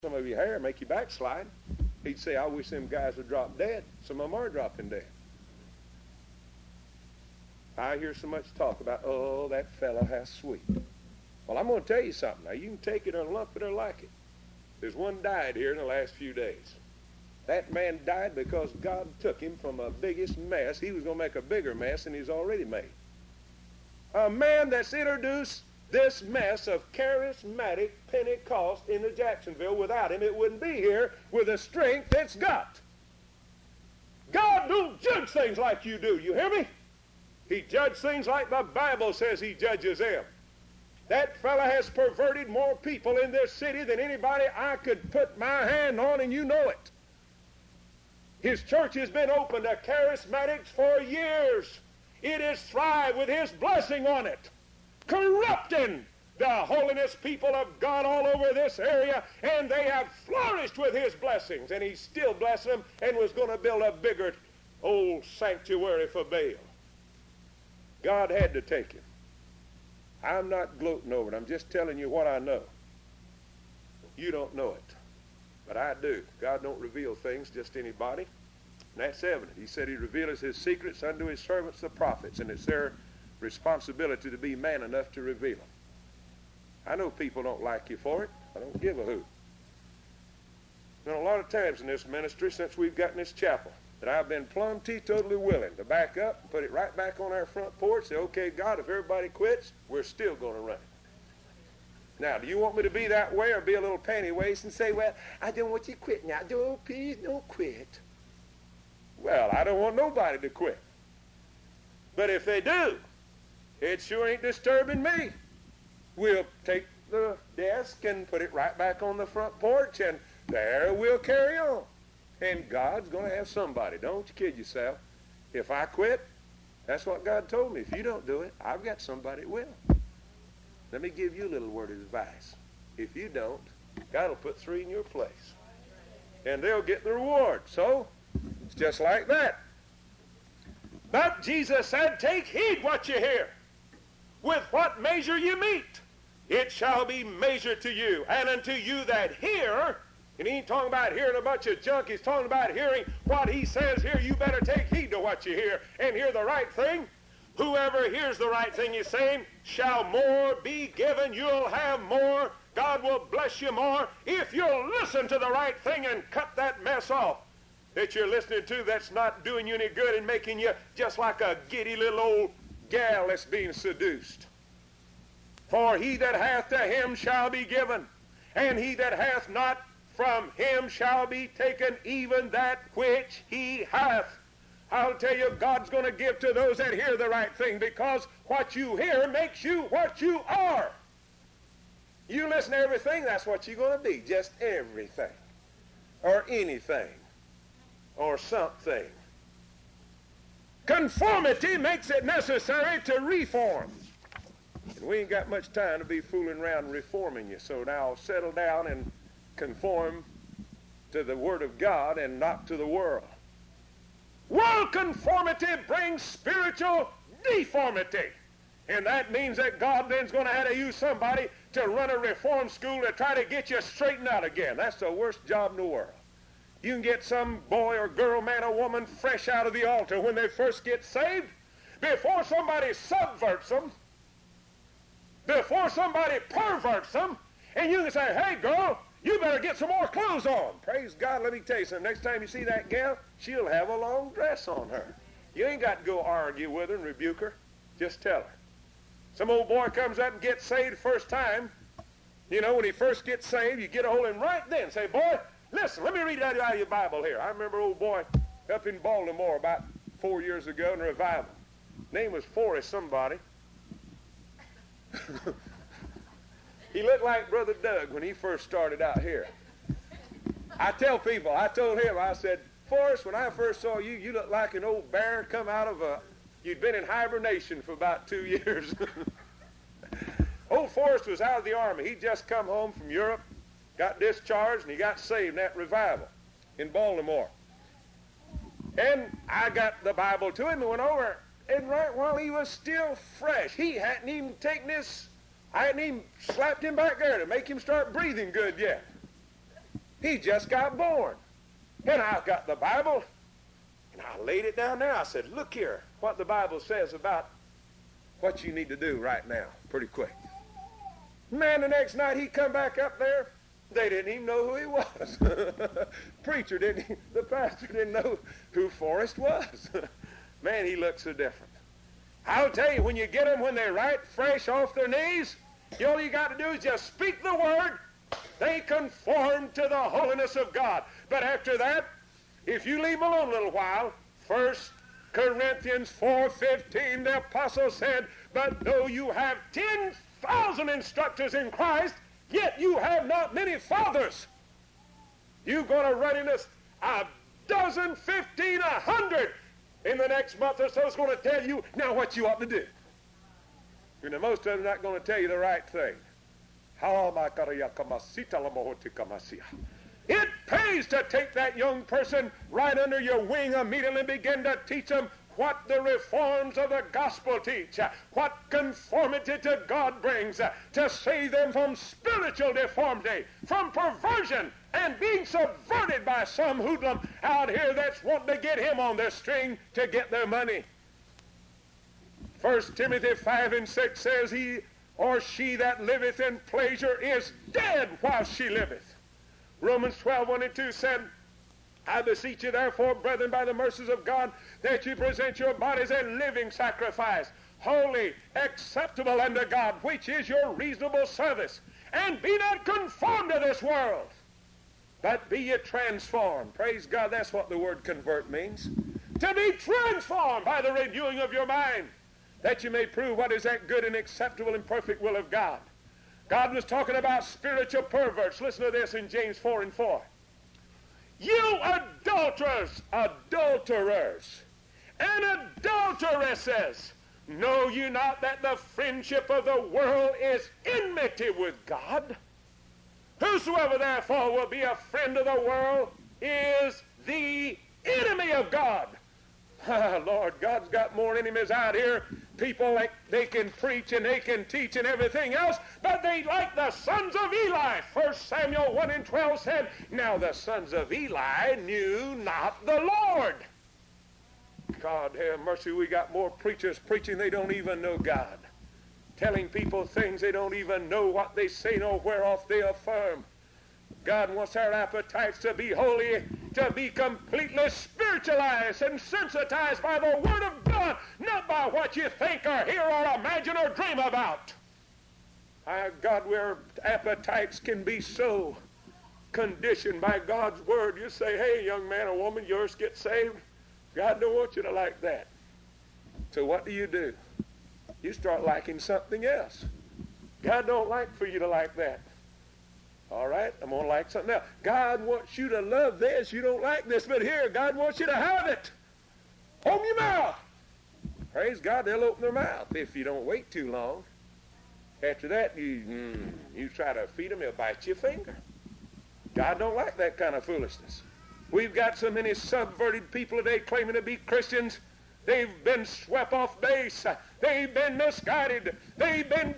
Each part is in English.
some of your hair, make you backslide. He'd say, I wish them guys would drop dead. Some of them are dropping dead. I hear so much talk about, oh, that fellow has sweet. Well, I'm going to tell you something. Now, you can take it or lump it or like it. There's one died here in the last few days. That man died because God took him from a biggest mess. He was going to make a bigger mess than he's already made. A man that's introduced this mess of charismatic Pentecost into Jacksonville. Without him, it wouldn't be here with the strength it's got. God don't judge things like you do. You hear me? He judges things like the Bible says he judges them. That fella has perverted more people in this city than anybody I could put my hand on, and you know it. His church has been open to charismatics for years. It has thrived with his blessing on it, corrupting the holiness people of God all over this area, and they have flourished with his blessings, and he's still blessing them and was going to build a bigger old sanctuary for Baal. God had to take him. I'm not gloating over it. I'm just telling you what I know. You don't know it, but I do. God don't reveal things just to anybody, and that's evident. He said he reveals his secrets unto his servants, the prophets, and it's their responsibility to be man enough to reveal them. I know people don't like you for it. I don't give a hoot. There's been a lot of times in this ministry since we've gotten this chapel that I've been plumb teetotally willing to back up and put it right back on our front porch, say, okay, God, if everybody quits, we're still going to run it. Now, do you want me to be that way or be a little panty-waist and say, well, I don't want you to quit now. Don't, please don't quit. Well, I don't want nobody to quit. But if they do, it sure ain't disturbing me. We'll take the desk and put it right back on the front porch, and there we'll carry on. And God's going to have somebody. Don't you kid yourself. If I quit, that's what God told me. If you don't do it, I've got somebody that will. Let me give you a little word of advice. If you don't, God will put 3 in your place. And they'll get the reward. So, it's just like that. But Jesus said, take heed what you hear. With what measure you meet, it shall be measured to you. And unto you that hear, and he ain't talking about hearing a bunch of junk. He's talking about hearing what he says here. You better take heed to what you hear and hear the right thing. Whoever hears the right thing he's saying shall more be given. You'll have more. God will bless you more if you'll listen to the right thing and cut that mess off that you're listening to that's not doing you any good and making you just like a giddy little old gal that's being seduced. For he that hath to him shall be given, and he that hath not, from him shall be taken even that which he hath. I'll tell you, God's going to give to those that hear the right thing, because what you hear makes you what you are. You listen to everything, that's what you're going to be. Just everything. Or anything. Or something. Conformity makes it necessary to reform. And we ain't got much time to be fooling around reforming you. So now settle down and conform to the Word of God and not to the world. World conformity brings spiritual deformity. And that means that God then's going to have to use somebody to run a reform school to try to get you straightened out again. That's the worst job in the world. You can get some boy or girl, man or woman fresh out of the altar when they first get saved, before somebody subverts them, before somebody perverts them, and you can say, hey girl, you better get some more clothes on. Praise God, let me tell you something. Next time you see that gal, she'll have a long dress on her. You ain't got to go argue with her and rebuke her. Just tell her. Some old boy comes up and gets saved the first time. You know, when he first gets saved, you get a hold of him right then. Say, boy, listen, let me read that out of your Bible here. I remember an old boy up in Baltimore about 4 years ago in a revival. Name was Forrest somebody. He looked like Brother Doug when he first started out here. I tell people, I told him, I said, Forrest, when I first saw you, you looked like an old bear come out of you'd been in hibernation for about 2 years. Old Forrest was out of the army. He'd just come home from Europe, got discharged, and he got saved in that revival in Baltimore. And I got the Bible to him and went over, and right while he was still fresh, he hadn't even taken I hadn't even slapped him back there to make him start breathing good yet. He just got born. And I got the Bible, and I laid it down there. I said, look here, what the Bible says about what you need to do right now, pretty quick. Man, the next night he come back up there. They didn't even know who he was. Preacher didn't, the pastor didn't know who Forrest was. Man, he looked so different. I'll tell you, when you get them when they're right fresh off their knees, all you got to do is just speak the word. They conform to the holiness of God. But after that, if you leave them alone a little while, 1 Corinthians 4:15, the apostle said, but though you have 10,000 instructors in Christ, yet you have not many fathers. You're going to run into a dozen, 15, 100 in the next month or so. Is going to tell you now what you ought to do. And most of them are not going to tell you the right thing. It pays to take that young person right under your wing immediately and begin to teach them what the reforms of the gospel teach, what conformity to God brings, to save them from spiritual deformity, from perversion, and being subverted by some hoodlum out here that's wanting to get him on their string to get their money. 1 Timothy 5:6 says, he or she that liveth in pleasure is dead while she liveth. Romans 12:1-2 said, I beseech you therefore, brethren, by the mercies of God, that you present your bodies a living sacrifice, holy, acceptable unto God, which is your reasonable service. And be not conformed to this world, but be ye transformed. Praise God, that's what the word convert means. To be transformed by the renewing of your mind, that you may prove what is that good and acceptable and perfect will of God. God was talking about spiritual perverts. Listen to this in James 4:4. You adulterers, and adulteresses, know you not that the friendship of the world is enmity with God? Whosoever therefore will be a friend of the world is the enemy of God. Lord, God's got more enemies out here. People, like they can preach and they can teach and everything else, but they like the sons of Eli. 1 Samuel 1:12 said, now the sons of Eli knew not the Lord. God have mercy, we got more preachers preaching they don't even know God. Telling people things they don't even know what they say nor whereof they affirm. God wants our appetites to be holy, to be completely spiritualized and sensitized by the Word of God, not by what you think or hear or imagine or dream about. Our God, where appetites can be so conditioned by God's Word. You say, hey, young man or woman, yours get saved. God don't want you to like that. So what do? You start liking something else. God don't like for you to like that. All right, I'm going to like something else. God wants you to love this. You don't like this, but here, God wants you to have it. Open your mouth. Praise God, they'll open their mouth if you don't wait too long. After that, you try to feed them, they'll bite your finger. God don't like that kind of foolishness. We've got so many subverted people today claiming to be Christians. They've been swept off base. They've been misguided. They've been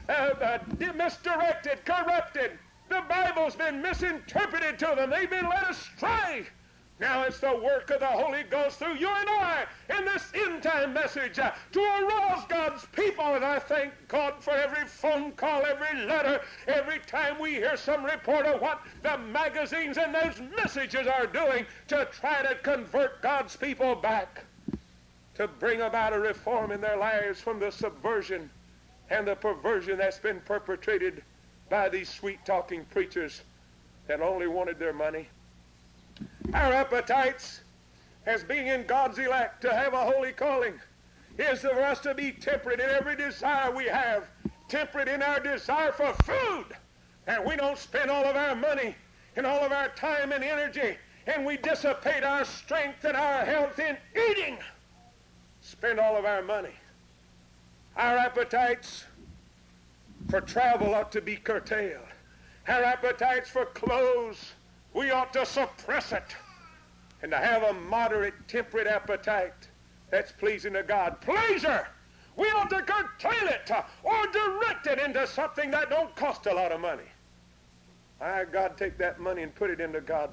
misdirected, corrupted. The Bible's been misinterpreted to them. They've been led astray. Now it's the work of the Holy Ghost through you and I in this end-time message to arouse God's people. And I thank God for every phone call, every letter, every time we hear some report of what the magazines and those messages are doing to try to convert God's people back, to bring about a reform in their lives from the subversion and the perversion that's been perpetrated by these sweet-talking preachers that only wanted their money. Our appetites as being in God's elect to have a holy calling is for us to be temperate in every desire we have, temperate in our desire for food, and we don't spend all of our money and all of our time and energy, and we dissipate our strength and our health in eating. Spend all of our money. Our appetites for travel ought to be curtailed. Our appetites for clothes, we ought to suppress it. And to have a moderate, temperate appetite that's pleasing to God. Pleasure, we ought to curtail it or direct it into something that don't cost a lot of money. God take that money and put it into God's